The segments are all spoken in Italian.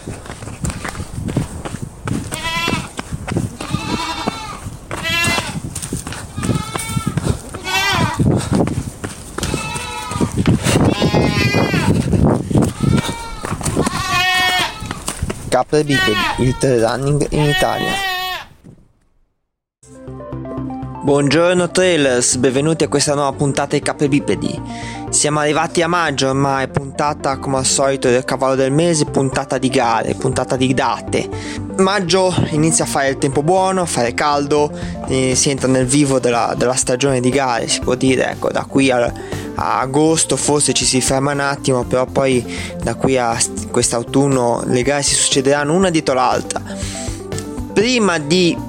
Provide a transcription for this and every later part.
Capre bipedi, il trail running in Italia. Buongiorno trailers, benvenuti a questa nuova puntata di Capre bipedi. Siamo arrivati a maggio ormai, puntata come al solito del cavallo del mese, puntata di gare, puntata di date. Maggio inizia a fare il tempo buono, a fare caldo, si entra nel vivo della stagione di gare, si può dire, ecco, da qui a agosto forse ci si ferma un attimo, però poi da qui a quest'autunno le gare si succederanno una dietro l'altra. Prima di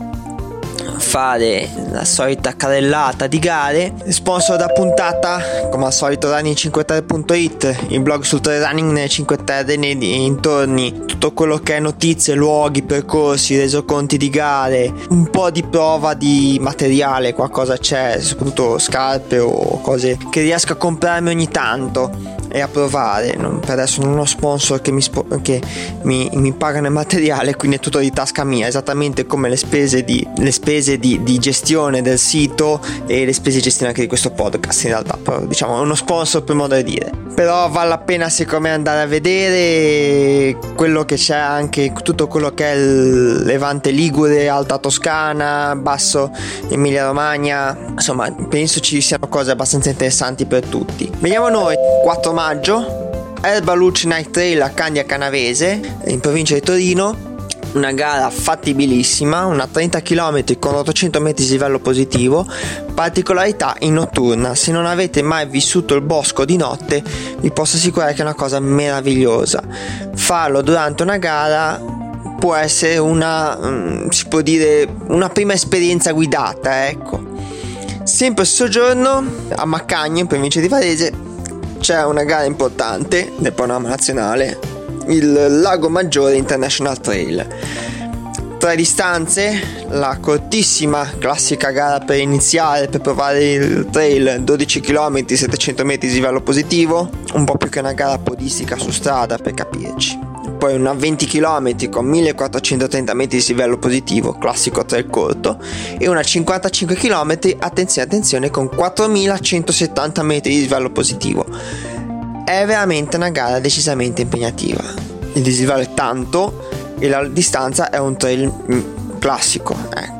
fare la solita carrellata di gare, sponsor da puntata come al solito running53.it, il blog sul trail running nelle 5 Terre nei dintorni, tutto quello che è notizie, luoghi, percorsi, resoconti di gare, un po' di prova di materiale, qualcosa c'è, soprattutto scarpe o cose che riesco a comprarmi ogni tanto e a provare. Per adesso non ho sponsor che mi pagano il materiale, quindi è tutto di tasca mia, esattamente come le spese di gestione del sito e le spese di gestione anche di questo podcast. In realtà, però, diciamo, è uno sponsor per modo di dire, però vale la pena secondo me andare a vedere quello che c'è, anche tutto quello che è il Levante Ligure, Alta Toscana, Basso Emilia Romagna, insomma penso ci siano cose abbastanza interessanti per tutti. Vediamo noi. 4 maggio, Erba Luce Night Trail a Candia Canavese in provincia di Torino, una gara fattibilissima, una 30 km con 800 metri di livello positivo, particolarità in notturna. Se non avete mai vissuto il bosco di notte vi posso assicurare che è una cosa meravigliosa. Farlo durante una gara può essere si può dire una prima esperienza guidata, ecco. Sempre stesso giorno a Maccagno in provincia di Varese c'è una gara importante del panorama nazionale, il Lago Maggiore International Trail. 3 distanze, la cortissima classica gara per iniziare, per provare il trail, 12 km 700 metri di livello positivo, un po' più che una gara podistica su strada per capirci. Poi una 20 km con 1430 metri di livello positivo, classico trail corto, e una 55 km, attenzione, con 4170 metri di livello positivo. È veramente una gara decisamente impegnativa. Il dislivello è tanto e la distanza è un trail classico.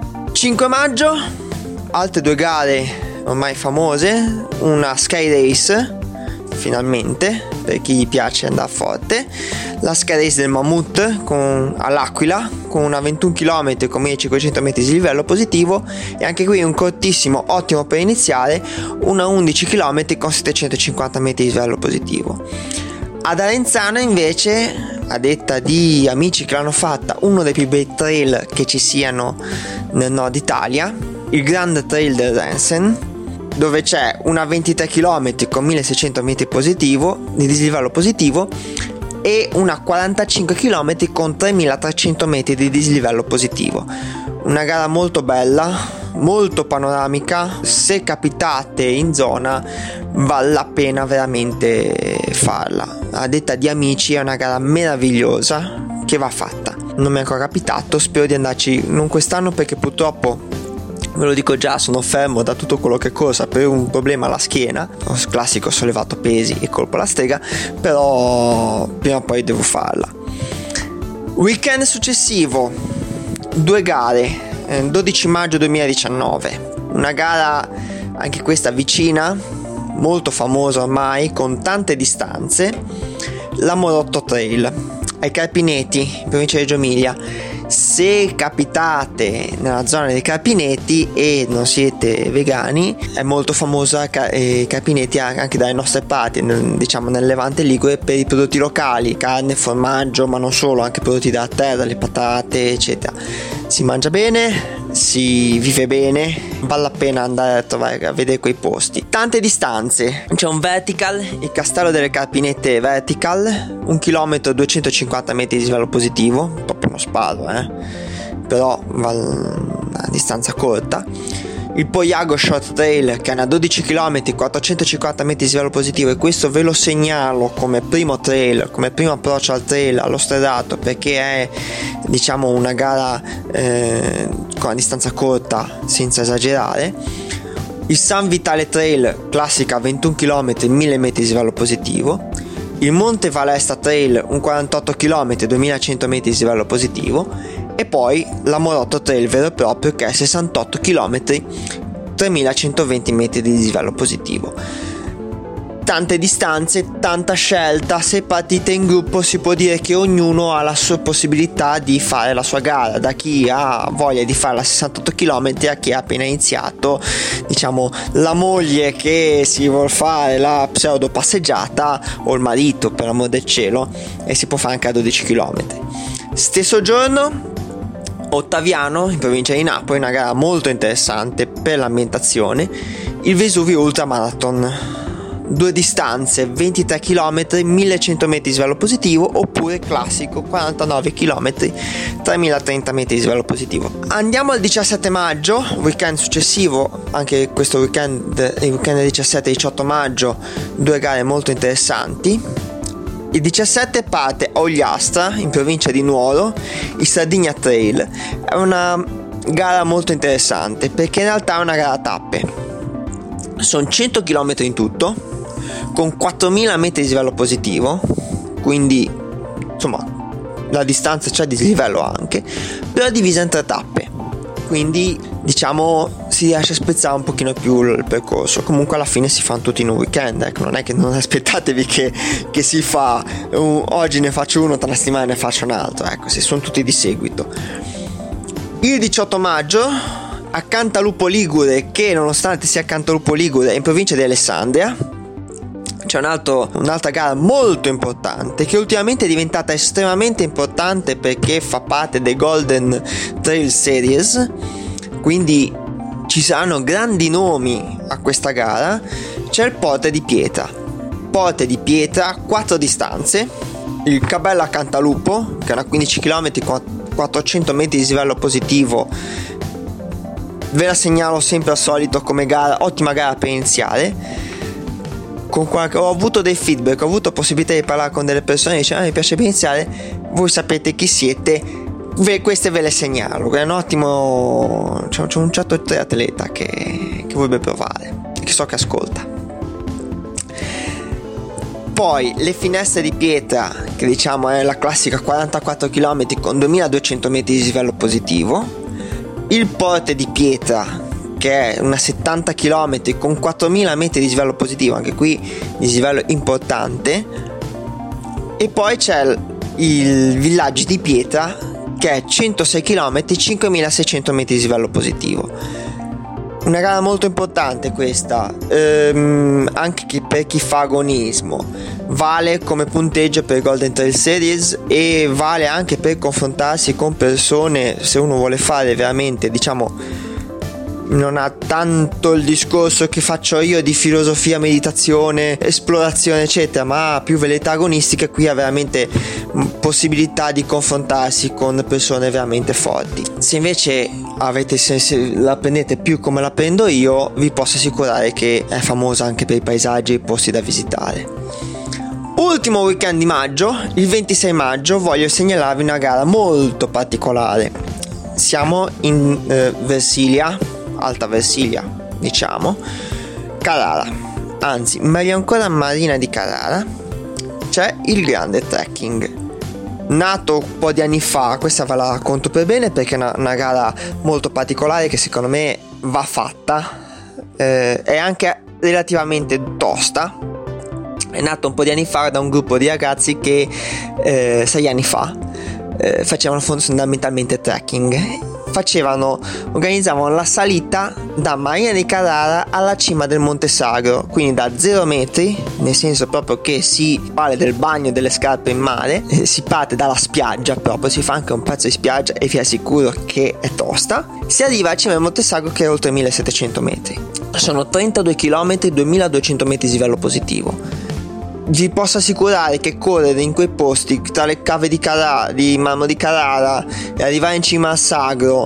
5 maggio, altre 2 gare ormai famose, una Sky Race, finalmente, per chi gli piace andare forte, la Sky Race del Mammut all'Aquila con una 21 km con 1500 metri di livello positivo, e anche qui un cortissimo, ottimo per iniziare, una 11 km con 750 metri di livello positivo. Ad Arenzano invece, a detta di amici che l'hanno fatta, uno dei più bei trail che ci siano nel nord Italia, il Grand Trail del Rensen, dove c'è una 23 km con 1600 metri di dislivello positivo e una 45 km con 3300 metri di dislivello positivo. Una gara molto bella, molto panoramica. Se capitate in zona vale la pena veramente farla. A detta di amici è una gara meravigliosa che va fatta. Non mi è ancora capitato, spero di andarci non quest'anno perché purtroppo, ve lo dico già, sono fermo da tutto quello che corsa per un problema alla schiena, classico sollevato pesi e colpo alla strega, però prima o poi devo farla. Weekend successivo, 2 gare, 12 maggio 2019, una gara anche questa vicina, molto famosa ormai, con tante distanze, la Morotto Trail ai Carpineti, provincia di Reggio Emilia. Se capitate nella zona dei Carpineti e non siete vegani, è molto famosa Carpineti anche dalle nostre parti, diciamo nel Levante Ligure, per i prodotti locali, carne, formaggio, ma non solo, anche prodotti della terra, le patate eccetera. Si mangia bene, si vive bene, vale la pena andare a vedere quei posti. Tante distanze, c'è un vertical, il Castello delle Carpinette vertical, 1 km 250 metri di livello positivo, proprio uno sparo, però una distanza corta. il Poyago Short Trail, che è una 12 km, 450 metri di livello positivo, e questo ve lo segnalo come primo trail, come primo approccio al trail, allo stradato, perché è diciamo una gara con una distanza corta senza esagerare. Il San Vitale Trail classica 21 km, 1000 metri di livello positivo. Il Monte Valesta Trail un 48 km, 2100 metri di livello positivo. E poi la Morotto Trail vero e proprio, che è 68 km, 3120 metri di dislivello positivo. Tante distanze, tanta scelta. Se partite in gruppo si può dire che ognuno ha la sua possibilità di fare la sua gara, da chi ha voglia di fare la 68 km a chi ha appena iniziato, diciamo la moglie che si vuol fare la pseudo passeggiata, o il marito, per amor del cielo, e si può fare anche a 12 km. Stesso giorno Ottaviano, in provincia di Napoli, una gara molto interessante per l'ambientazione, il Vesuvio Ultramarathon. 2 distanze, 23 km, 1100 metri di livello positivo, oppure classico 49 km, 3030 metri di livello positivo. Andiamo al 17 maggio, weekend successivo, anche questo weekend, il weekend del 17-18 maggio, 2 gare molto interessanti. Il 17 parte a Ogliastra, in provincia di Nuoro, il Sardigna Trail. È una gara molto interessante perché in realtà è una gara a tappe. Sono 100 km in tutto, con 4000 metri di livello positivo, quindi insomma la distanza c'è di livello anche, però è divisa in 3 tappe, quindi diciamo si riesce a spezzare un pochino più il percorso. Comunque alla fine si fanno tutti in un weekend, ecco, non è che non aspettatevi che si fa oggi ne faccio uno, tra una settimana ne faccio un altro, ecco, si sono tutti di seguito. Il 18 maggio a Cantalupo Ligure, che nonostante sia Cantalupo Ligure è in provincia di Alessandria, c'è un'altra gara molto importante che ultimamente è diventata estremamente importante perché fa parte dei Golden Trail Series, quindi ci saranno grandi nomi a questa gara. C'è il Porte di Pietra, 4 distanze, il Cabella Cantalupo, che è una 15 km con 400 metri di livello positivo. Ve la segnalo sempre al solito come gara, ottima gara per iniziare. Ho avuto dei feedback, ho avuto possibilità di parlare con delle persone che dicevano mi piace per iniziare, voi sapete chi siete, queste ve le segnalo, è un ottimo, c'è un certo atleta che vorrebbe provare, che so che ascolta. Poi le Finestre di Pietra, che diciamo è la classica 44 km con 2200 metri di livello positivo. Il Porte di Pietra, che è una 70 km con 4000 metri di livello positivo, anche qui di livello importante. E poi c'è il Villaggi di Pietra, che è 106 km, 5600 metri di livello positivo. Una gara molto importante questa, anche per chi fa agonismo, vale come punteggio per Golden Trail Series e vale anche per confrontarsi con persone, se uno vuole fare veramente, diciamo, non ha tanto il discorso che faccio io di filosofia, meditazione, esplorazione eccetera, ma ha più velleità agonistiche. Qui ha veramente possibilità di confrontarsi con persone veramente forti. Se invece se la prendete più come la prendo io, vi posso assicurare che è famosa anche per i paesaggi e i posti da visitare. Ultimo weekend di maggio, il 26 maggio, voglio segnalarvi una gara molto particolare. Siamo in Versilia, Alta Versilia, diciamo, Carrara, anzi meglio ancora Marina di Carrara. C'è il Grande Trekking, nato un po' di anni fa. Questa ve la racconto per bene perché è una gara molto particolare che secondo me va fatta, è anche relativamente tosta. È nato un po' di anni fa da un gruppo di ragazzi che 6 anni fa facevano fondamentalmente trekking. Organizzavano la salita da Marina di Carrara alla cima del Monte Sagro, quindi da 0 metri, nel senso proprio che si parla del bagno delle scarpe in mare, si parte dalla spiaggia, proprio si fa anche un pezzo di spiaggia e vi assicuro che è tosta. Si arriva alla cima del Monte Sagro, che è oltre 1700 metri. Sono 32 km, 2200 metri di livello positivo. Vi posso assicurare che correre in quei posti, tra le cave di Marmo di Carrara, e arrivare in cima al Sagro,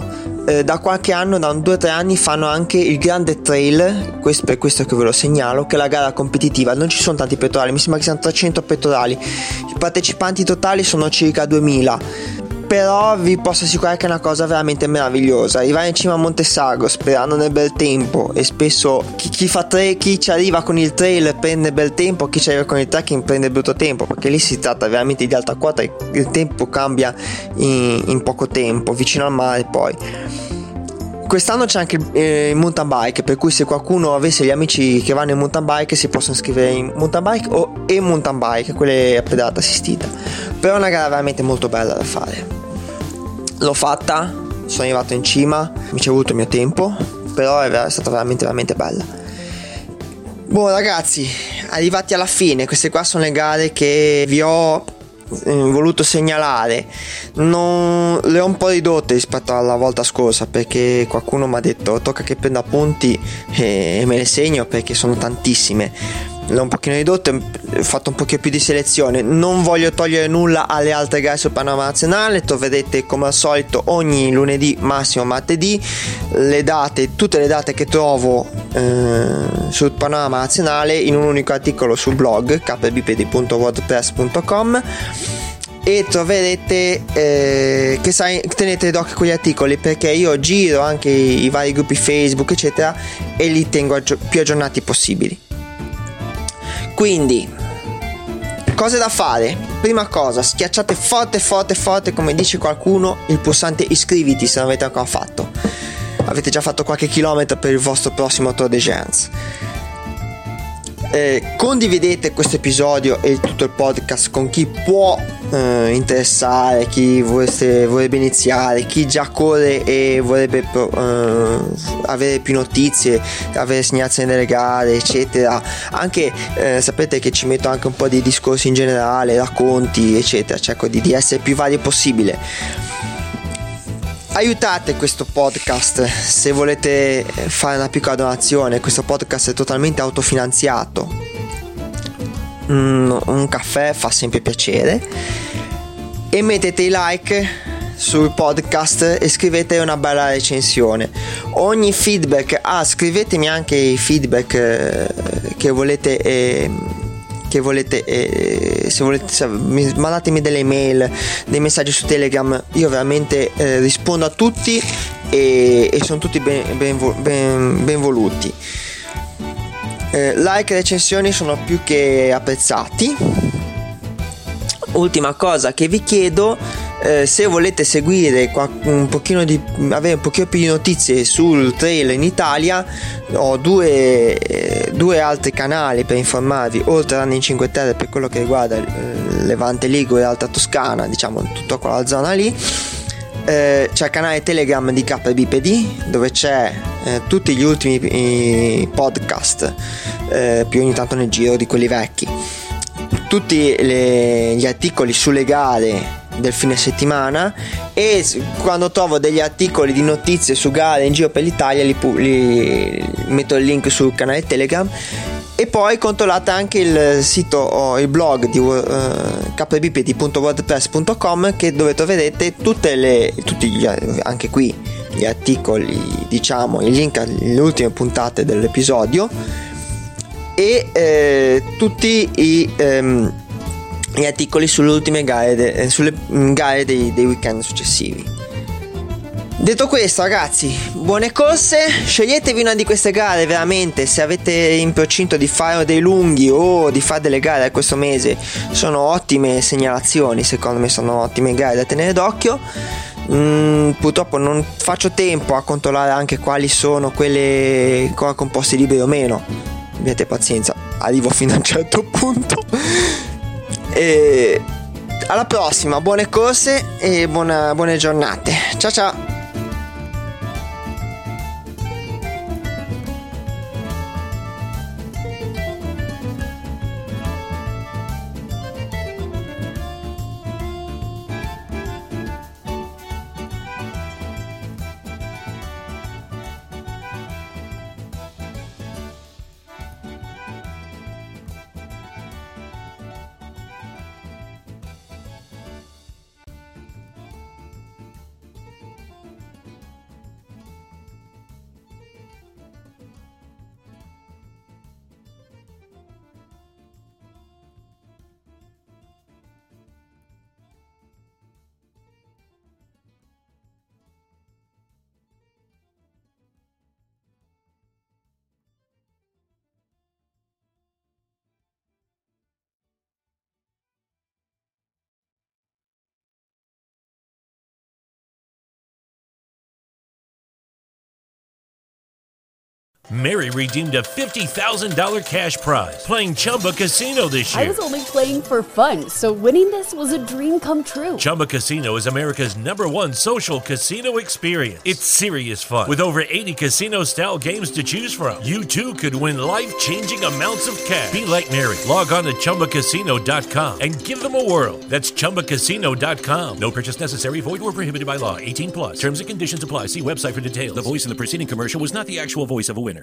da qualche anno, da 2 o 3 anni, fanno anche il Grande Trail, per questo che ve lo segnalo, che è la gara competitiva. Non ci sono tanti pettorali, mi sembra che siano 300 pettorali, i partecipanti totali sono circa 2000. Però vi posso assicurare che è una cosa veramente meravigliosa. Arrivare in cima a Monte Sargo sperando nel bel tempo, e spesso chi ci arriva con il trail prende bel tempo, chi ci arriva con il trekking prende brutto tempo, perché lì si tratta veramente di alta quota e il tempo cambia in poco tempo, vicino al mare. Poi quest'anno c'è anche il mountain bike, per cui se qualcuno avesse gli amici che vanno in mountain bike si possono iscrivere in mountain bike o mountain bike, quelle a pedalata assistita. Però è una gara veramente molto bella da fare. L'ho fatta, sono arrivato in cima, mi ci è voluto il mio tempo, però è stata veramente veramente bella. Buon ragazzi, arrivati alla fine, queste qua sono le gare che vi ho voluto segnalare. Non le ho un po' ridotte rispetto alla volta scorsa, perché qualcuno mi ha detto tocca che prendo appunti e me le segno, perché sono tantissime. Le ho un pochino ridotte, ho fatto un pochino più di selezione. Non voglio togliere nulla alle altre gare sul panorama nazionale. Troverete come al solito ogni lunedì, massimo martedì, tutte le date che trovo sul panorama nazionale in un unico articolo sul blog kbipedi.wordpress.com, e troverete tenete d'occhio quegli articoli, perché io giro anche i vari gruppi Facebook eccetera e li tengo più aggiornati possibili. Quindi, cose da fare: prima cosa, schiacciate forte, come dice qualcuno, il pulsante iscriviti se non avete ancora fatto. Avete già fatto qualche chilometro per il vostro prossimo Tour de France. Condividete questo episodio e tutto il podcast con chi può interessare, chi vorrebbe iniziare, chi già corre e vorrebbe avere più notizie, avere segnalazioni delle gare eccetera. Anche sapete che ci metto anche un po' di discorsi in generale, racconti eccetera, cerco di essere più vario possibile. Aiutate questo podcast se volete fare una piccola donazione. Questo podcast è totalmente autofinanziato. Un caffè fa sempre piacere. E mettete i like sul podcast e scrivete una bella recensione. Ogni feedback, scrivetemi anche i feedback che volete, se volete mandatemi delle email, dei messaggi su Telegram. Io veramente rispondo a tutti e sono tutti ben voluti. Like e recensioni sono più che apprezzati. Ultima cosa che vi chiedo: se volete seguire avere un pochino più di notizie sul trail in Italia, ho due altri canali per informarvi, oltre a Running 5 Terre per quello che riguarda il Levante Ligure e l'Alta Toscana, diciamo tutta quella zona lì. C'è il canale Telegram di K Bipedi, dove c'è tutti gli ultimi podcast, più ogni tanto nel giro di quelli vecchi, tutti gli articoli sulle gare del fine settimana, e quando trovo degli articoli di notizie su gare in giro per l'Italia li metto il link sul canale Telegram. E poi controllate anche il sito o il blog di kbipedi.wordpress.com, dove troverete anche qui gli articoli, diciamo i link alle ultime puntate dell'episodio e tutti gli articoli sulle ultime gare, sulle gare dei weekend successivi. Detto questo, ragazzi, buone corse. Sceglietevi una di queste gare veramente, se avete in procinto di fare dei lunghi o di fare delle gare questo mese. Sono ottime segnalazioni, secondo me sono ottime gare da tenere d'occhio. Purtroppo non faccio tempo a controllare anche quali sono quelle con posti liberi o meno. Abbiate pazienza, arrivo fino a un certo punto. E alla prossima, buone corse e buone giornate. Ciao ciao. Mary redeemed a $50,000 cash prize playing Chumba Casino this year. I was only playing for fun, so winning this was a dream come true. Chumba Casino is America's #1 social casino experience. It's serious fun. With over 80 casino-style games to choose from, you too could win life-changing amounts of cash. Be like Mary. Log on to ChumbaCasino.com and give them a whirl. That's ChumbaCasino.com. No purchase necessary. Void or prohibited by law. 18+. Terms and conditions apply. See website for details. The voice in the preceding commercial was not the actual voice of a winner.